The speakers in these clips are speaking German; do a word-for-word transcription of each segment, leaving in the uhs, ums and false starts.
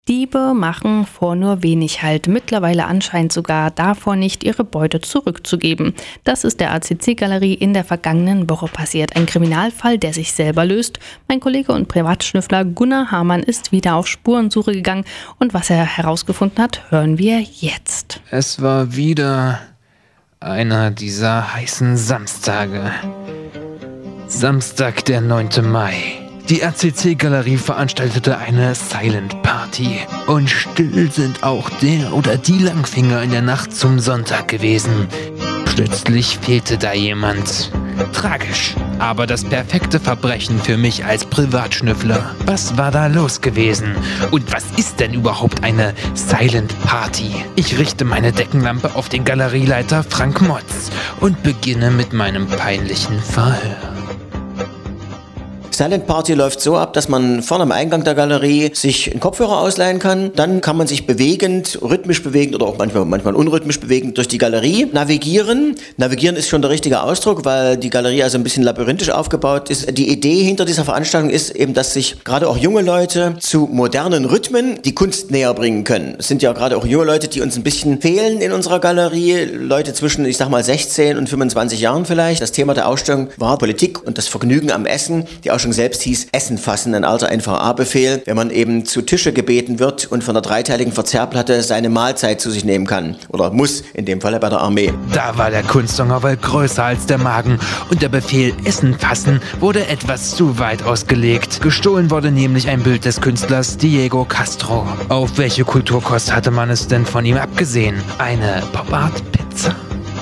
Diebe machen vor nur wenig Halt, mittlerweile anscheinend sogar davor nicht, ihre Beute zurückzugeben. Das ist der A C C-Galerie in der vergangenen Woche passiert. Ein Kriminalfall, der sich selber löst. Mein Kollege und Privatschnüffler Gunnar Hamann ist wieder auf Spurensuche gegangen und was er herausgefunden hat, hören wir jetzt. Es war wieder einer dieser heißen Samstage. Samstag, der neunte Mai. Die A C C-Galerie veranstaltete eine Silent Party. Und still sind auch der oder die Langfinger in der Nacht zum Sonntag gewesen. Plötzlich fehlte da jemand. Tragisch, aber das perfekte Verbrechen für mich als Privatschnüffler. Was war da los gewesen? Und was ist denn überhaupt eine Silent Party? Ich richte meine Deckenlampe auf den Galerieleiter Frank Motz und beginne mit meinem peinlichen Fall. Silent Party läuft so ab, dass man vorne am Eingang der Galerie sich einen Kopfhörer ausleihen kann. Dann kann man sich bewegend, rhythmisch bewegend oder auch manchmal, manchmal unrhythmisch bewegend durch die Galerie navigieren. Navigieren ist schon der richtige Ausdruck, weil die Galerie also ein bisschen labyrinthisch aufgebaut ist. Die Idee hinter dieser Veranstaltung ist eben, dass sich gerade auch junge Leute zu modernen Rhythmen die Kunst näher bringen können. Es sind ja gerade auch junge Leute, die uns ein bisschen fehlen in unserer Galerie. Leute zwischen, ich sag mal, sechzehn und fünfundzwanzig Jahren vielleicht. Das Thema der Ausstellung war Politik und das Vergnügen am Essen. Die Ausstellung selbst hieß Essen fassen, ein alter N V A-Befehl, wenn man eben zu Tische gebeten wird und von der dreiteiligen Verzehrplatte seine Mahlzeit zu sich nehmen kann. Oder muss, in dem Fall bei der Armee. Da war der Kunsthunger wohl größer als der Magen und der Befehl Essen fassen wurde etwas zu weit ausgelegt. Gestohlen wurde nämlich ein Bild des Künstlers Diego Castro. Auf welche Kulturkost hatte man es denn von ihm abgesehen? Eine Pop-Art-Pizza?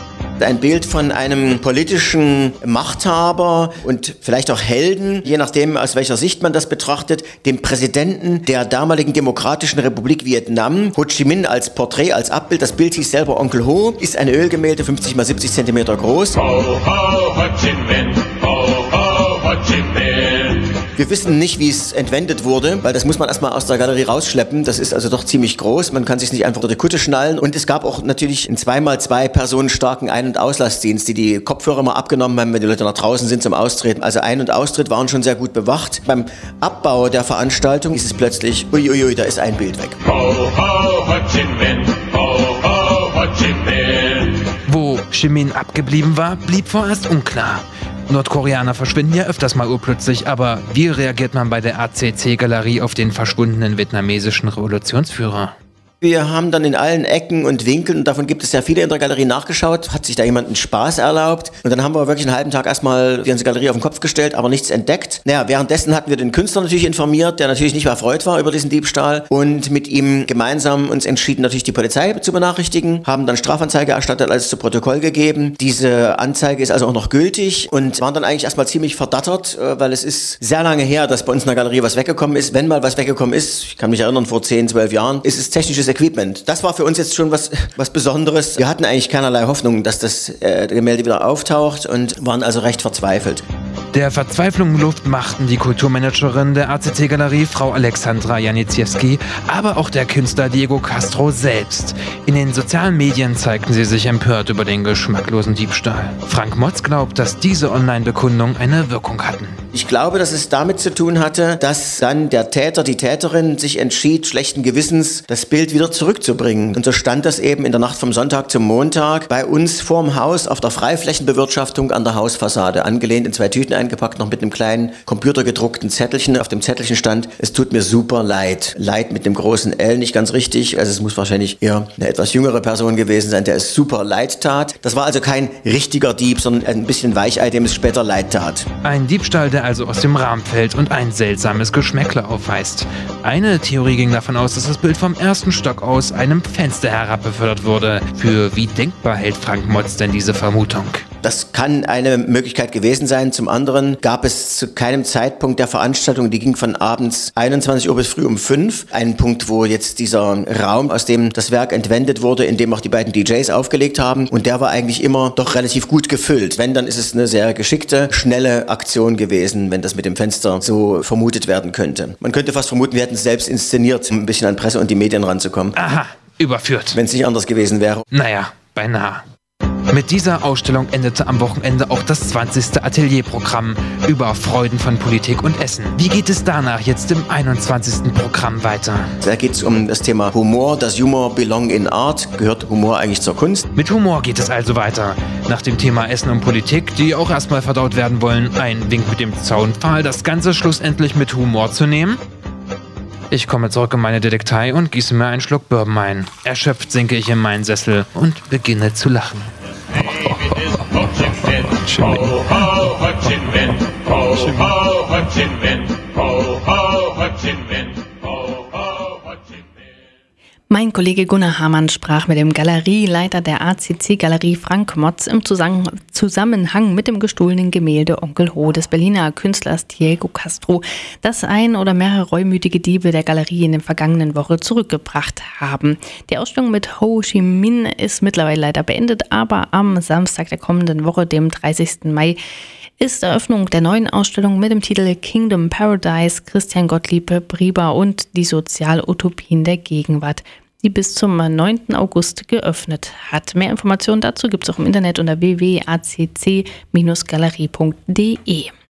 Ein Bild von einem politischen Machthaber und vielleicht auch Helden, je nachdem aus welcher Sicht man das betrachtet, dem Präsidenten der damaligen Demokratischen Republik Vietnam, Ho Chi Minh als Porträt, als Abbild. Das Bild hieß selber Onkel Ho, ist eine Ölgemälde, fünfzig mal siebzig Zentimeter groß. Ho, ho, Ho Chi Minh, ho, ho, Ho Chi Minh. Wir wissen nicht, wie es entwendet wurde, weil das muss man erstmal aus der Galerie rausschleppen. Das ist also doch ziemlich groß. Man kann sich nicht einfach unter die Kutte schnallen. Und es gab auch natürlich einen zwei mal zwei Personen starken Ein- und Auslassdienst, die die Kopfhörer mal abgenommen haben, wenn die Leute nach draußen sind zum Austreten. Also Ein- und Austritt waren schon sehr gut bewacht. Beim Abbau der Veranstaltung ist es plötzlich, uiuiui, ui, da ist ein Bild weg. Ho, ho, Ho Chi Minh, ho, ho, Ho Chi Minh. Wo Chi Minh abgeblieben war, blieb vorerst unklar. Nordkoreaner verschwinden ja öfters mal urplötzlich, aber wie reagiert man bei der A C C-Galerie auf den verschwundenen vietnamesischen Revolutionsführer? Wir haben dann in allen Ecken und Winkeln, und davon gibt es ja viele in der Galerie, nachgeschaut, hat sich da jemand einen Spaß erlaubt. Und dann haben wir wirklich einen halben Tag erstmal die ganze Galerie auf den Kopf gestellt, aber nichts entdeckt. Naja, währenddessen hatten wir den Künstler natürlich informiert, der natürlich nicht erfreut war über diesen Diebstahl. Und mit ihm gemeinsam uns entschieden, natürlich die Polizei zu benachrichtigen, haben dann Strafanzeige erstattet, alles zu Protokoll gegeben. Diese Anzeige ist also auch noch gültig und waren dann eigentlich erstmal ziemlich verdattert, weil es ist sehr lange her, dass bei uns in der Galerie was weggekommen ist. Wenn mal was weggekommen ist, ich kann mich erinnern, vor zehn, zwölf Jahren, ist es technisches Equipment. Das war für uns jetzt schon was, was Besonderes. Wir hatten eigentlich keinerlei Hoffnung, dass das äh, Gemälde wieder auftaucht und waren also recht verzweifelt. Der Verzweiflung Luft machten die Kulturmanagerin der A C C-Galerie, Frau Alexandra Janiszewski, aber auch der Künstler Diego Castro selbst. In den sozialen Medien zeigten sie sich empört über den geschmacklosen Diebstahl. Frank Motz glaubt, dass diese Online-Bekundungen eine Wirkung hatten. Ich glaube, dass es damit zu tun hatte, dass dann der Täter, die Täterin sich entschied, schlechten Gewissens das Bild wieder zurückzubringen. Und so stand das eben in der Nacht vom Sonntag zum Montag bei uns vorm Haus auf der Freiflächenbewirtschaftung an der Hausfassade, angelehnt in zwei Tüten eingepackt, noch mit einem kleinen computergedruckten Zettelchen. Auf dem Zettelchen stand: Es tut mir super leid. Leid mit dem großen L, nicht ganz richtig. Also es muss wahrscheinlich eher eine etwas jüngere Person gewesen sein, der es super leid tat. Das war also kein richtiger Dieb, sondern ein bisschen Weichei, dem es später leid tat. Ein Diebstahl, der also aus dem Rahmen fällt und ein seltsames Geschmäckle aufweist. Eine Theorie ging davon aus, dass das Bild vom ersten Stock aus einem Fenster herabbefördert wurde. Für wie denkbar hält Frank Motz denn diese Vermutung? Das kann eine Möglichkeit gewesen sein. Zum anderen gab es zu keinem Zeitpunkt der Veranstaltung, die ging von abends einundzwanzig Uhr bis früh um fünf, einen Punkt, wo jetzt dieser Raum, aus dem das Werk entwendet wurde, in dem auch die beiden D Js aufgelegt haben, und der war eigentlich immer doch relativ gut gefüllt. Wenn, dann ist es eine sehr geschickte, schnelle Aktion gewesen, wenn das mit dem Fenster so vermutet werden könnte. Man könnte fast vermuten, wir hätten es selbst inszeniert, um ein bisschen an Presse und die Medien ranzukommen. Aha, überführt. Wenn es nicht anders gewesen wäre. Naja, beinahe. Mit dieser Ausstellung endete am Wochenende auch das zwanzigste Atelierprogramm über Freuden von Politik und Essen. Wie geht es danach jetzt im einundzwanzigsten Programm weiter? Da geht es um das Thema Humor. Das Humor belong in Art. Gehört Humor eigentlich zur Kunst? Mit Humor geht es also weiter. Nach dem Thema Essen und Politik, die auch erstmal verdaut werden wollen, ein Wink mit dem Zaunpfahl, das Ganze schlussendlich mit Humor zu nehmen? Ich komme zurück in meine Detektei und gieße mir einen Schluck Bourbon ein. Erschöpft sinke ich in meinen Sessel und beginne zu lachen. Mein Kollege Gunnar Hamann sprach mit dem Galerieleiter der A C C-Galerie Frank Motz im Zusammenhang mit dem gestohlenen Gemälde Onkel Ho des Berliner Künstlers Diego Castro, das ein oder mehrere reumütige Diebe der Galerie in der vergangenen Woche zurückgebracht haben. Die Ausstellung mit Ho Chi Minh ist mittlerweile leider beendet, aber am Samstag der kommenden Woche, dem dreißigsten Mai, ist Eröffnung der neuen Ausstellung mit dem Titel Kingdom Paradise, Christian Gottlieb Brieber und die Sozialutopien der Gegenwart, die bis zum neunten August geöffnet hat. Mehr Informationen dazu gibt es auch im Internet unter w w w punkt a c c Bindestrich galerie punkt d e.